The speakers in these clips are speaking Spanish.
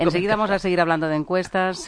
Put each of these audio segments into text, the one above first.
Enseguida vamos a seguir hablando de encuestas,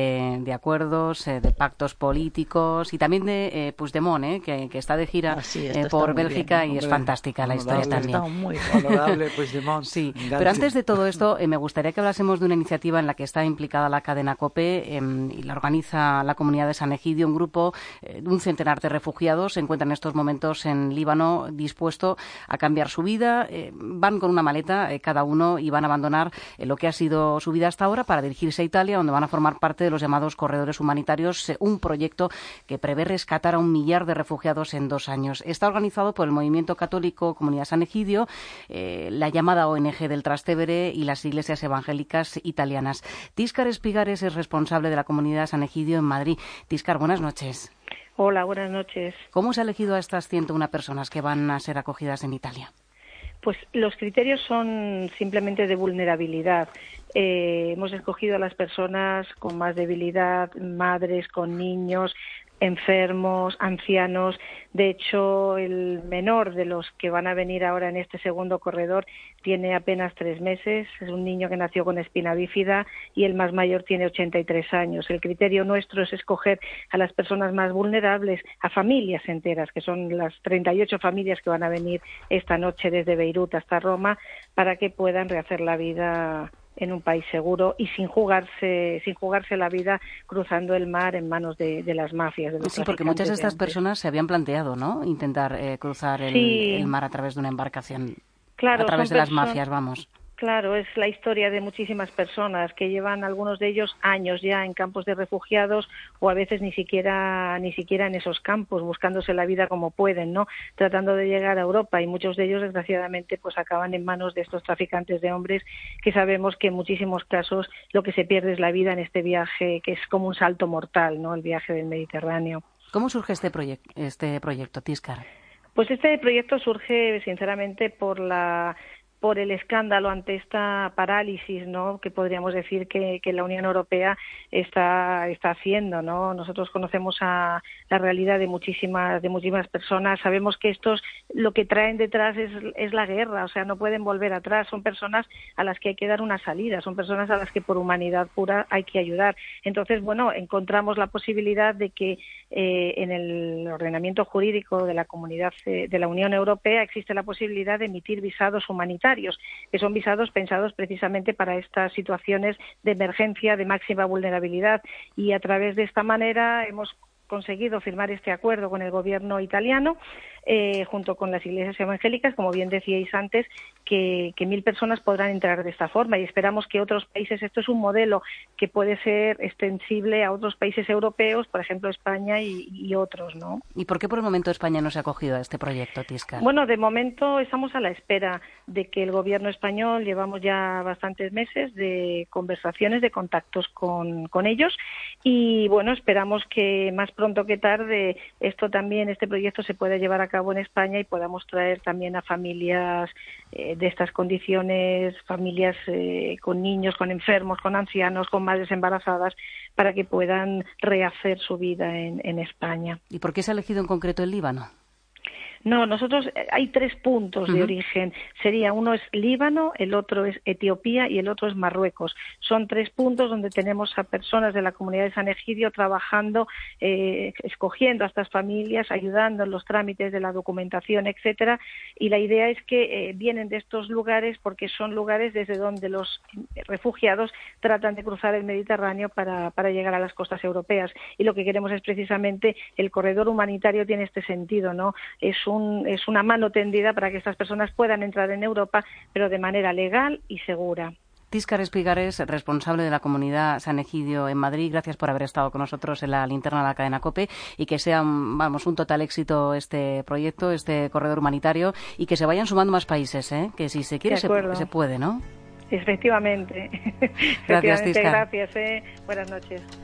de acuerdos, de pactos políticos y también de Puigdemont, que está de gira por Bélgica y es fantástica la historia también. Está muy honorable Puigdemont. Sí, pero antes de todo esto, me gustaría que hablásemos de una iniciativa en la que está implicada la cadena COPE y la organiza la comunidad de San Egidio, un grupo de un centenar de refugiados se encuentran en estos momentos en Líbano dispuesto a cambiar su vida. Van con una maleta cada uno y van a abandonar lo que ha sido su vida hasta ahora para dirigirse a Italia, donde van a formar parte de los llamados corredores humanitarios, un proyecto que prevé rescatar a 1 millar de refugiados en 2 años. Está organizado por el Movimiento Católico Comunidad San Egidio, la llamada ONG del Trastevere y las iglesias evangélicas italianas. Tíscar Espigares es responsable de la comunidad San Egidio en Madrid. Tíscar, buenas noches. Hola, buenas noches. ¿Cómo se ha elegido a estas 101 personas que van a ser acogidas en Italia? Pues los criterios son simplemente de vulnerabilidad. Hemos escogido a las personas con más debilidad, madres con niños, enfermos, ancianos. De hecho, el menor de los que van a venir ahora en este segundo corredor tiene apenas 3 meses. Es un niño que nació con espina bífida y el más mayor tiene 83 años. El criterio nuestro es escoger a las personas más vulnerables, a familias enteras, que son las 38 familias que van a venir esta noche desde Beirut hasta Roma, para que puedan rehacer la vida en un país seguro y sin jugarse la vida cruzando el mar en manos de las mafias. Sí, porque muchas de estas personas se habían planteado, ¿no?, intentar cruzar el mar a través de una embarcación, claro, a través de las mafias, vamos. Claro, es la historia de muchísimas personas que llevan, algunos de ellos, años ya en campos de refugiados o a veces ni siquiera en esos campos, buscándose la vida como pueden, ¿no?, tratando de llegar a Europa, y muchos de ellos, desgraciadamente, pues acaban en manos de estos traficantes de hombres, que sabemos que en muchísimos casos lo que se pierde es la vida en este viaje, que es como un salto mortal, ¿no?, el viaje del Mediterráneo. ¿Cómo surge este proyecto, Tíscar? Pues este proyecto surge, sinceramente, por el escándalo ante esta parálisis, ¿no?, que podríamos decir que la Unión Europea está haciendo, ¿no? Nosotros conocemos la realidad de muchísimas personas, sabemos que estos lo que traen detrás es la guerra, o sea, no pueden volver atrás, son personas a las que hay que dar una salida, son personas a las que por humanidad pura hay que ayudar. Entonces, bueno, encontramos la posibilidad de que en el ordenamiento jurídico de la comunidad de la Unión Europea existe la posibilidad de emitir visados humanitarios, que son visados pensados precisamente para estas situaciones de emergencia, de máxima vulnerabilidad, y a través de esta manera hemos conseguido firmar este acuerdo con el gobierno italiano, junto con las iglesias evangélicas, como bien decíais antes, que 1.000 personas podrán entrar de esta forma, y esperamos que otros países, esto es un modelo que puede ser extensible a otros países europeos, por ejemplo España y otros, ¿no? ¿Y por qué por el momento España no se ha acogido a este proyecto, Tíscar? Bueno, de momento estamos a la espera de que el gobierno español, llevamos ya bastantes meses de conversaciones, de contactos con ellos, y bueno, esperamos que más pronto que tarde este proyecto se pueda llevar a cabo en España y podamos traer también a familias de estas condiciones, familias con niños, con enfermos, con ancianos, con madres embarazadas, para que puedan rehacer su vida en España. ¿Y por qué se ha elegido en concreto el Líbano? No, nosotros hay 3 puntos de origen. Uno es Líbano, el otro es Etiopía y el otro es Marruecos. Son 3 puntos donde tenemos a personas de la comunidad de San Egidio trabajando, escogiendo a estas familias, ayudando en los trámites de la documentación, etcétera. Y la idea es que vienen de estos lugares porque son lugares desde donde los refugiados tratan de cruzar el Mediterráneo para llegar a las costas europeas. Y lo que queremos es precisamente, el corredor humanitario tiene este sentido, ¿no? Es una mano tendida para que estas personas puedan entrar en Europa, pero de manera legal y segura. Tíscar Espigares, responsable de la comunidad San Egidio en Madrid, gracias por haber estado con nosotros en la linterna de la cadena COPE, y que sea un total éxito este proyecto, este corredor humanitario, y que se vayan sumando más países, que si se quiere se puede, ¿no? Efectivamente. Gracias, Tíscar. Gracias. Buenas noches.